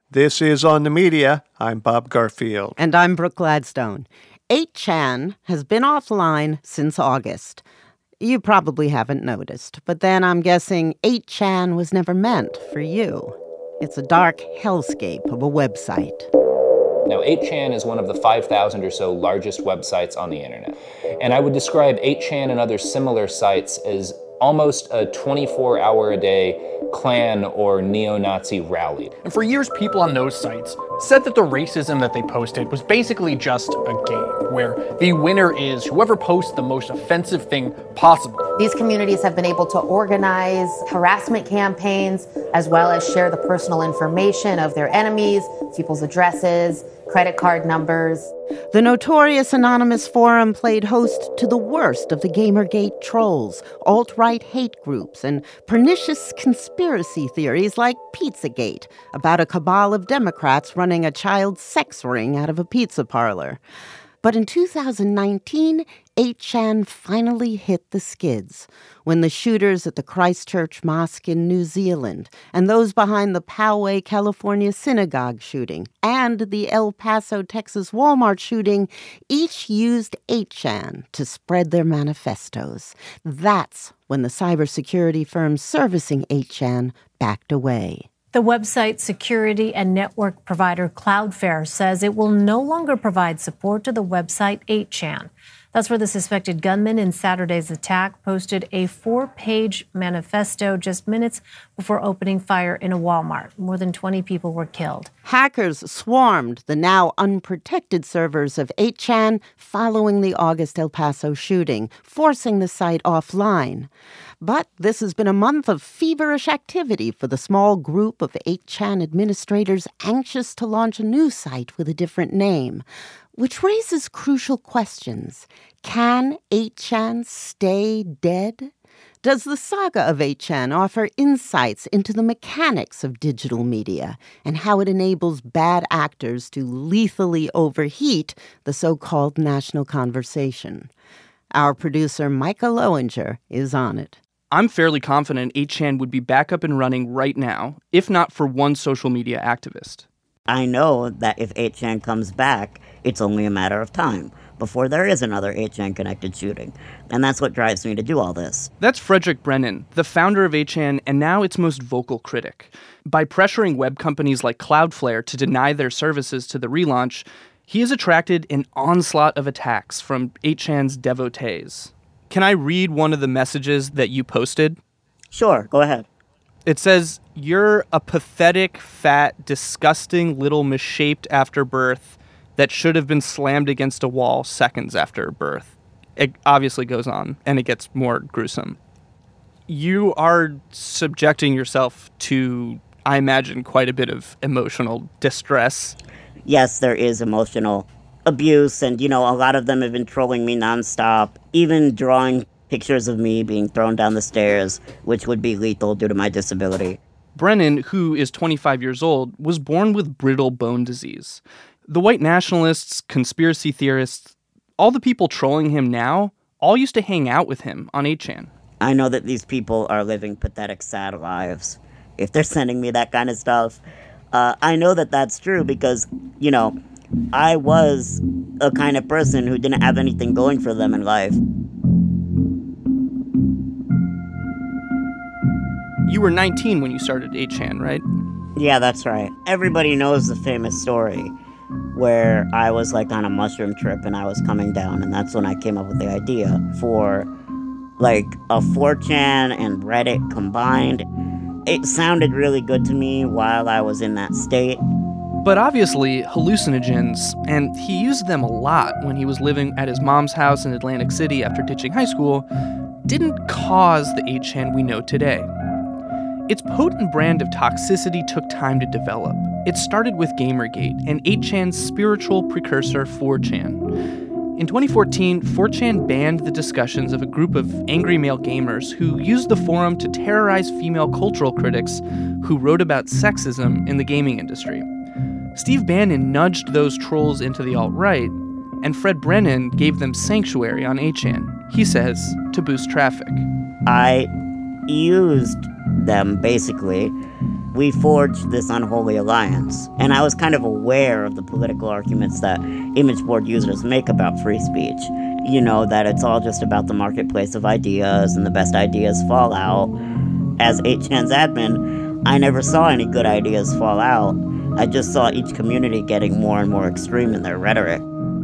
This is On the Media. I'm Bob Garfield. And I'm Brooke Gladstone. 8chan has been offline since August. You probably haven't noticed, but then I'm guessing 8chan was never meant for you. It's a dark hellscape of a website. Now, 8chan is one of the 5,000 or so largest websites on the internet. And I would describe 8chan and other similar sites as almost a 24-hour-a-day Klan or neo-Nazi rally. And for years, people on those sites said that the racism that they posted was basically just a game, where the winner is whoever posts the most offensive thing possible. These communities have been able to organize harassment campaigns, as well as share the personal information of their enemies, people's addresses, credit card numbers. The notorious anonymous forum played host to the worst of the Gamergate trolls, alt-right hate groups, and pernicious conspiracy theories like Pizzagate, about a cabal of Democrats running a child sex ring out of a pizza parlor. But in 2019, 8chan finally hit the skids when the shooters at the Christchurch Mosque in New Zealand and those behind the Poway, California synagogue shooting and the El Paso, Texas Walmart shooting each used 8chan to spread their manifestos. That's when the cybersecurity firm servicing 8chan backed away. The website security and network provider Cloudflare says it will no longer provide support to the website 8chan. That's where the suspected gunman in Saturday's attack posted a 4-page manifesto just minutes before opening fire in a Walmart. More than 20 people were killed. Hackers swarmed the now unprotected servers of 8chan following the August El Paso shooting, forcing the site offline. But this has been a month of feverish activity for the small group of 8chan administrators anxious to launch a new site with a different name, which raises crucial questions. Can 8chan stay dead? Does the saga of 8chan offer insights into the mechanics of digital media and how it enables bad actors to lethally overheat the so-called national conversation? Our producer, Micah Lowinger, is on it. I'm fairly confident 8chan would be back up and running right now, if not for one social media activist. I know that if 8chan comes back, it's only a matter of time before there is another 8chan-connected shooting. And that's what drives me to do all this. That's Frederick Brennan, the founder of 8chan and now its most vocal critic. By pressuring web companies like Cloudflare to deny their services to the relaunch, he has attracted an onslaught of attacks from 8chan's devotees. Can I read one of the messages that you posted? Sure, go ahead. It says, "You're a pathetic, fat, disgusting little misshaped after birth that should have been slammed against a wall seconds after birth." It obviously goes on, and it gets more gruesome. You are subjecting yourself to, I imagine, quite a bit of emotional distress. Yes, there is emotional abuse, and, a lot of them have been trolling me nonstop, even drawing pictures of me being thrown down the stairs, which would be lethal due to my disability. Brennan, who is 25 years old, was born with brittle bone disease. The white nationalists, conspiracy theorists, all the people trolling him now, all used to hang out with him on 8chan. I know that these people are living pathetic, sad lives. If they're sending me that kind of stuff, I know that that's true because, I was a kind of person who didn't have anything going for them in life. You were 19 when you started 8chan, right? Yeah, that's right. Everybody knows the famous story where I was on a mushroom trip and I was coming down, and that's when I came up with the idea for a 4chan and Reddit combined. It sounded really good to me while I was in that state. But obviously, hallucinogens, and he used them a lot when he was living at his mom's house in Atlantic City after ditching high school, didn't cause the 8chan we know today. Its potent brand of toxicity took time to develop. It started with Gamergate and 8chan's spiritual precursor 4chan. In 2014, 4chan banned the discussions of a group of angry male gamers who used the forum to terrorize female cultural critics who wrote about sexism in the gaming industry. Steve Bannon nudged those trolls into the alt-right, and Fred Brennan gave them sanctuary on 8chan, he says, to boost traffic. I used them, basically, we forged this unholy alliance. And I was kind of aware of the political arguments that image board users make about free speech. You know, that it's all just about the marketplace of ideas and the best ideas fall out. As 8chan's admin, I never saw any good ideas fall out. I just saw each community getting more and more extreme in their rhetoric.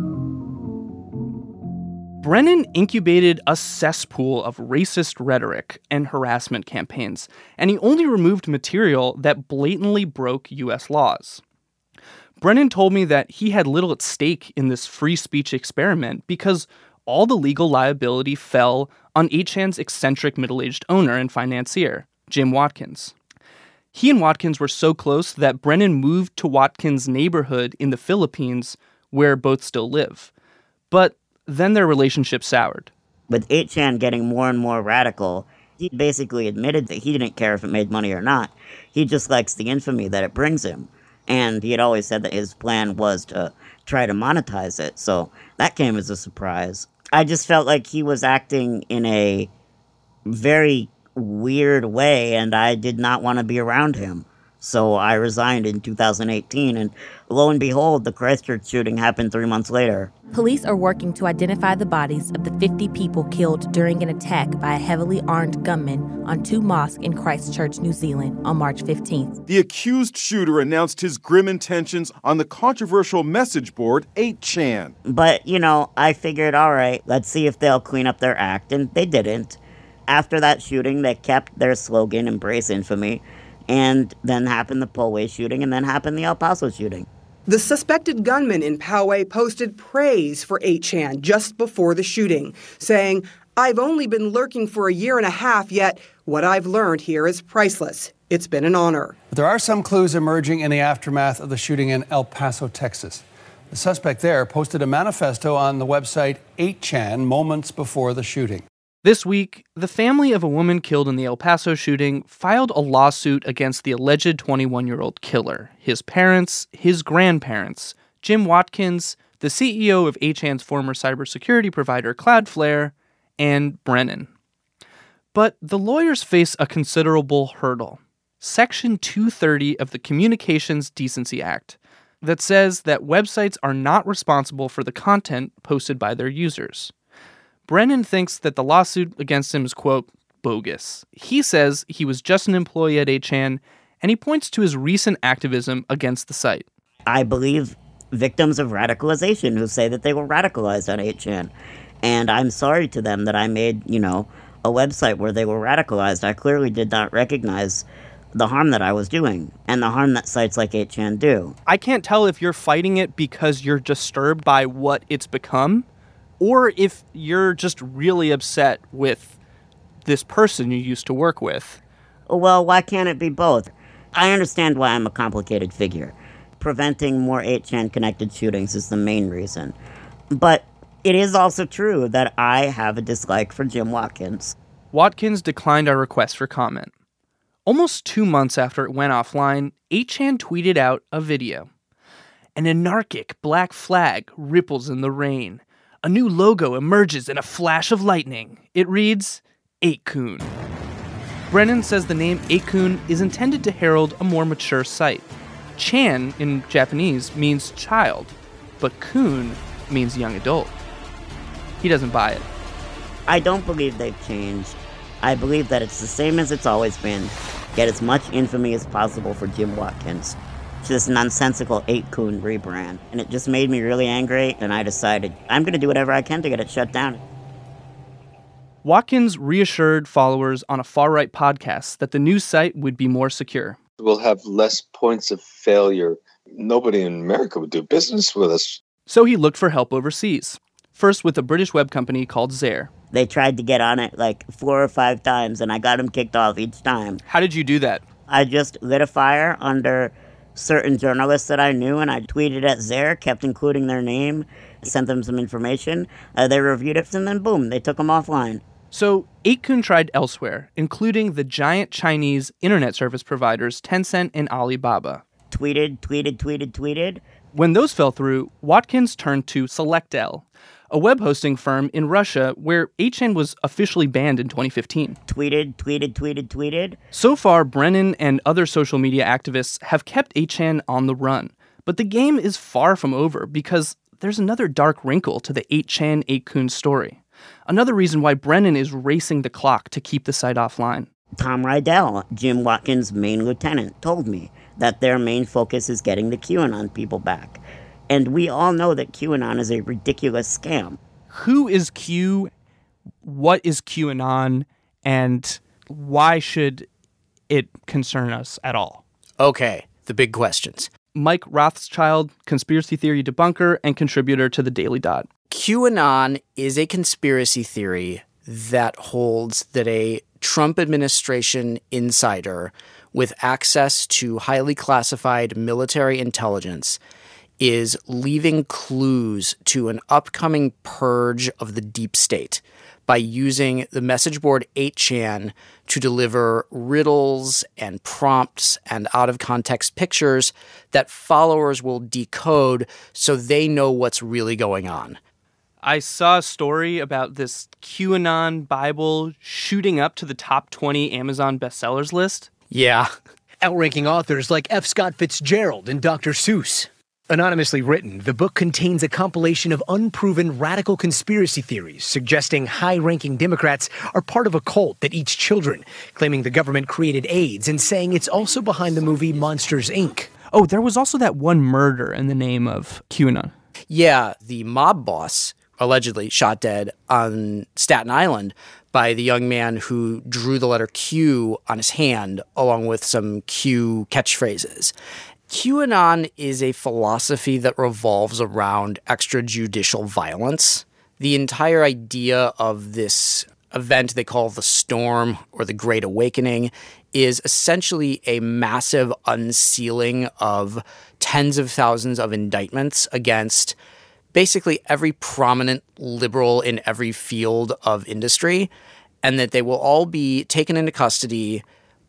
Brennan incubated a cesspool of racist rhetoric and harassment campaigns, and he only removed material that blatantly broke U.S. laws. Brennan told me that he had little at stake in this free speech experiment because all the legal liability fell on 8chan's eccentric middle-aged owner and financier, Jim Watkins. He and Watkins were so close that Brennan moved to Watkins' neighborhood in the Philippines, where both still live. But then their relationship soured. With 8chan getting more and more radical, he basically admitted that he didn't care if it made money or not. He just likes the infamy that it brings him. And he had always said that his plan was to try to monetize it, so that came as a surprise. I just felt like he was acting in a very weird way, and I did not want to be around him. So I resigned in 2018, and lo and behold, the Christchurch shooting happened 3 months later. Police are working to identify the bodies of the 50 people killed during an attack by a heavily armed gunman on 2 mosques in Christchurch, New Zealand on March 15th. The accused shooter announced his grim intentions on the controversial message board 8chan. But, I figured, all right, let's see if they'll clean up their act, and they didn't. After that shooting, they kept their slogan, Embrace Infamy, and then happened the Poway shooting, and then happened the El Paso shooting. The suspected gunman in Poway posted praise for 8chan just before the shooting, saying, "I've only been lurking for a year and a half, yet what I've learned here is priceless. It's been an honor." There are some clues emerging in the aftermath of the shooting in El Paso, Texas. The suspect there posted a manifesto on the website 8chan moments before the shooting. This week, the family of a woman killed in the El Paso shooting filed a lawsuit against the alleged 21-year-old killer, his parents, his grandparents, Jim Watkins, the CEO of 8chan's former cybersecurity provider Cloudflare, and Brennan. But the lawyers face a considerable hurdle. Section 230 of the Communications Decency Act that says that websites are not responsible for the content posted by their users. Brennan thinks that the lawsuit against him is, quote, bogus. He says he was just an employee at 8chan, and he points to his recent activism against the site. I believe victims of radicalization who say that they were radicalized on 8chan. And I'm sorry to them that I made, a website where they were radicalized. I clearly did not recognize the harm that I was doing and the harm that sites like 8chan do. I can't tell if you're fighting it because you're disturbed by what it's become, or if you're just really upset with this person you used to work with. Well, why can't it be both? I understand why I'm a complicated figure. Preventing more 8chan-connected shootings is the main reason. But it is also true that I have a dislike for Jim Watkins. Watkins declined our request for comment. Almost 2 months after it went offline, 8chan tweeted out a video. An anarchic black flag ripples in the rain. A new logo emerges in a flash of lightning. It reads, 8kun. Brennan says the name 8kun is intended to herald a more mature site. Chan in Japanese means child, but kun means young adult. He doesn't buy it. I don't believe they've changed. I believe that it's the same as it's always been. Get as much infamy as possible for Jim Watkins. It's this nonsensical 8kun rebrand. And it just made me really angry, and I decided I'm going to do whatever I can to get it shut down. Watkins reassured followers on a far-right podcast that the new site would be more secure. We'll have less points of failure. Nobody in America would do business with us. So he looked for help overseas. First with a British web company called Zaire. They tried to get on it like 4 or 5 times, and I got them kicked off each time. How did you do that? I just lit a fire under certain journalists that I knew, and I tweeted at Zaire, kept including their name, sent them some information. They reviewed it, and then boom, they took them offline. So 8kun tried elsewhere, including the giant Chinese internet service providers Tencent and Alibaba. Tweeted. When those fell through, Watkins turned to SelectL, a web hosting firm in Russia where 8chan was officially banned in 2015. Tweeted. So far, Brennan and other social media activists have kept 8chan on the run. But the game is far from over because there's another dark wrinkle to the 8chan 8kun story. Another reason why Brennan is racing the clock to keep the site offline. Tom Rydell, Jim Watkins' main lieutenant, told me that their main focus is getting the QAnon people back. And we all know that QAnon is a ridiculous scam. Who is Q? What is QAnon? And why should it concern us at all? Okay, the big questions. Mike Rothschild, conspiracy theory debunker and contributor to The Daily Dot. QAnon is a conspiracy theory that holds that a Trump administration insider with access to highly classified military intelligence is leaving clues to an upcoming purge of the deep state by using the message board 8chan to deliver riddles and prompts and out-of-context pictures that followers will decode so they know what's really going on. I saw a story about this QAnon Bible shooting up to the top 20 Amazon bestsellers list. Yeah. Outranking authors like F. Scott Fitzgerald and Dr. Seuss. Anonymously written, the book contains a compilation of unproven radical conspiracy theories suggesting high-ranking Democrats are part of a cult that eats children, claiming the government created AIDS and saying it's also behind the movie Monsters, Inc. Oh, there was also that one murder in the name of QAnon. Yeah, the mob boss allegedly shot dead on Staten Island by the young man who drew the letter Q on his hand along with some Q catchphrases. QAnon is a philosophy that revolves around extrajudicial violence. The entire idea of this event they call the Storm or the Great Awakening is essentially a massive unsealing of tens of thousands of indictments against basically every prominent liberal in every field of industry, and that they will all be taken into custody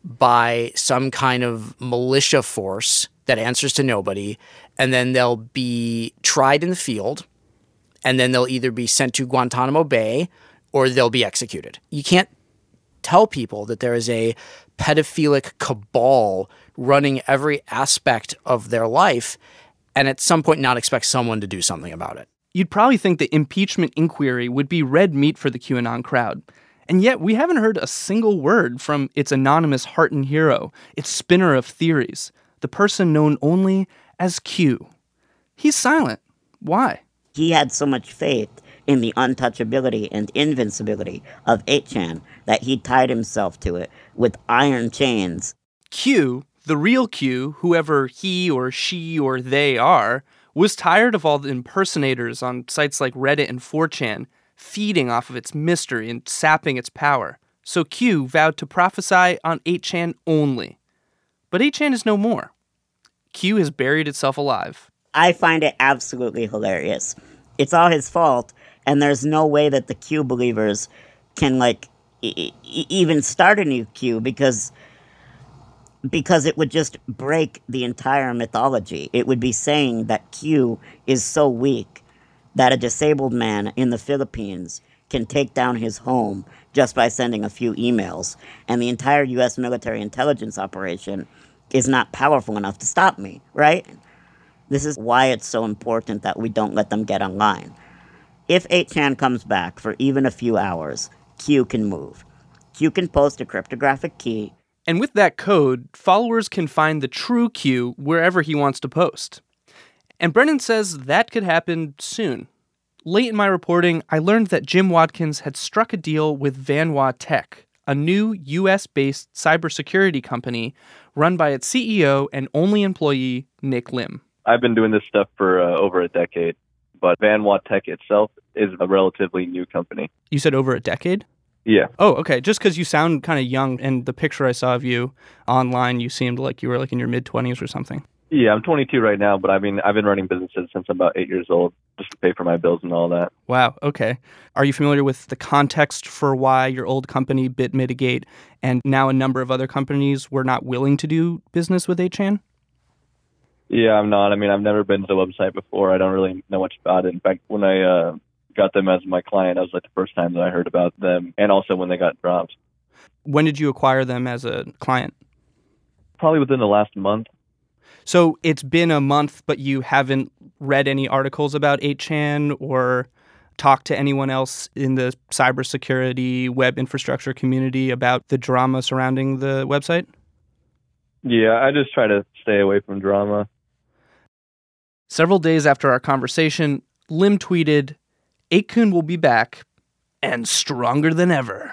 by some kind of militia force that answers to nobody, and then they'll be tried in the field, and then they'll either be sent to Guantanamo Bay or they'll be executed. You can't tell people that there is a pedophilic cabal running every aspect of their life and at some point not expect someone to do something about it. You'd probably think the impeachment inquiry would be red meat for the QAnon crowd. And yet we haven't heard a single word from its anonymous heart and hero, its spinner of theories, the person known only as Q. He's silent. Why? He had so much faith in the untouchability and invincibility of 8chan that he tied himself to it with iron chains. Q, the real Q, whoever he or she or they are, was tired of all the impersonators on sites like Reddit and 4chan feeding off of its mystery and sapping its power. So Q vowed to prophesy on 8chan only. But 8chan is no more. Q has buried itself alive. I find it absolutely hilarious. It's all his fault, and there's no way that the Q believers can, even start a new Q because it would just break the entire mythology. It would be saying that Q is so weak that a disabled man in the Philippines can take down his home just by sending a few emails, and the entire U.S. military intelligence operation is not powerful enough to stop me, right? This is why it's so important that we don't let them get online. If 8chan comes back for even a few hours, Q can move. Q can post a cryptographic key. And with that code, followers can find the true Q wherever he wants to post. And Brennan says that could happen soon. Late in my reporting, I learned that Jim Watkins had struck a deal with Vanwa Tech, a new U.S.-based cybersecurity company run by its CEO and only employee, Nick Lim. I've been doing this stuff for over a decade, but Vanwa Tech itself is a relatively new company. You said over a decade? Yeah. Oh, okay. Just because you sound kind of young, and the picture I saw of you online, you seemed like you were in your mid-20s or something. Yeah, I'm 22 right now, but I've been running businesses since I'm about 8 years old, just to pay for my bills and all that. Wow, okay. Are you familiar with the context for why your old company, BitMitigate, and now a number of other companies were not willing to do business with 8chan? Yeah, I'm not. I've never been to the website before. I don't really know much about it. In fact, when I got them as my client. That was like the first time that I heard about them, and also when they got dropped. When did you acquire them as a client? Probably within the last month. So it's been a month, but you haven't read any articles about 8chan or talked to anyone else in the cybersecurity web infrastructure community about the drama surrounding the website? Yeah, I just try to stay away from drama. Several days after our conversation, Lim tweeted, "8kun will be back, and stronger than ever."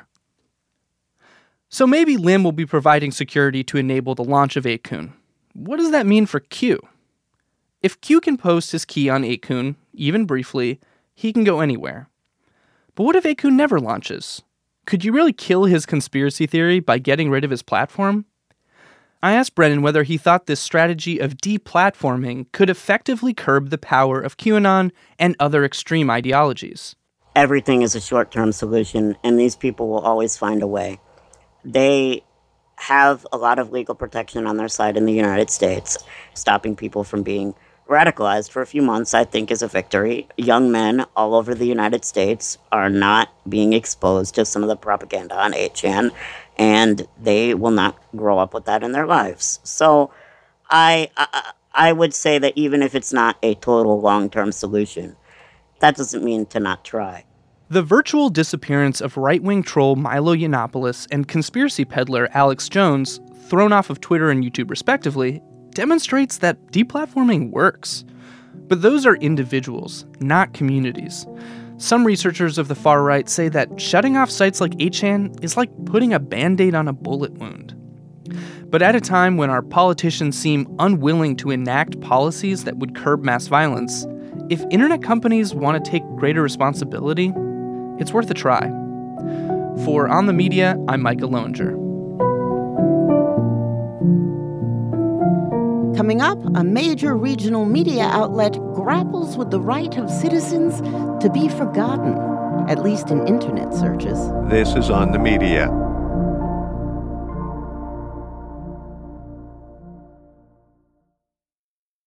So maybe Lim will be providing security to enable the launch of 8kun. What does that mean for Q? If Q can post his key on 8kun, even briefly, he can go anywhere. But what if 8kun never launches? Could you really kill his conspiracy theory by getting rid of his platform? I asked Brennan whether he thought this strategy of deplatforming could effectively curb the power of QAnon and other extreme ideologies. Everything is a short-term solution, and these people will always find a way. They have a lot of legal protection on their side in the United States. Stopping people from being radicalized for a few months, I think, is a victory. Young men all over the United States are not being exposed to some of the propaganda on 8chan, and they will not grow up with that in their lives. So I would say that even if it's not a total long-term solution, that doesn't mean to not try. The virtual disappearance of right-wing troll Milo Yiannopoulos and conspiracy peddler Alex Jones, thrown off of Twitter and YouTube respectively, demonstrates that deplatforming works. But those are individuals, not communities. Some researchers of the far right say that shutting off sites like 8chan is like putting a Band-Aid on a bullet wound. But at a time when our politicians seem unwilling to enact policies that would curb mass violence, if internet companies want to take greater responsibility, it's worth a try. For On the Media, I'm Micah Loewinger. Coming up, a major regional media outlet grapples with the right of citizens to be forgotten, at least in internet searches. This is On the Media.